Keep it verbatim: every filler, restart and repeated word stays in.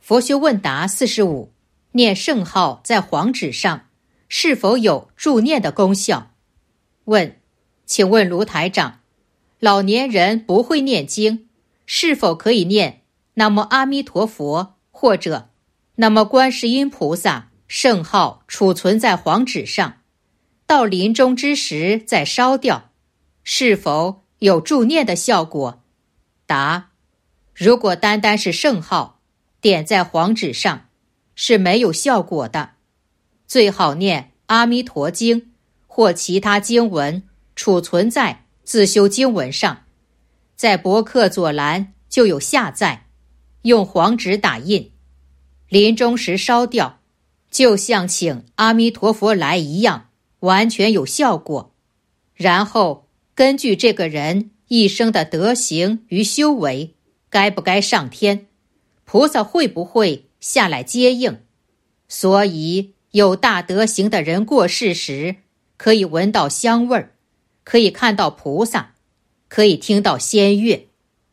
佛学问答四十五，念圣号在黄纸上是否有助念的功效？问，请问卢台长，老年人不会念经，是否可以念南无阿弥陀佛或者南无观世音菩萨圣号储存在黄纸上，到临终之时再烧掉，是否有助念的效果？答，如果单单是圣号点在黄纸上是没有效果的，最好念阿弥陀经或其他经文储存在自修经文上，在博客左栏就有下载，用黄纸打印，临终时烧掉，就像请阿弥陀佛来一样，完全有效果。然后根据这个人一生的德行与修为，该不该上天，菩萨会不会下来接应。所以有大德行的人过世时，可以闻到香味儿，可以看到菩萨，可以听到仙乐。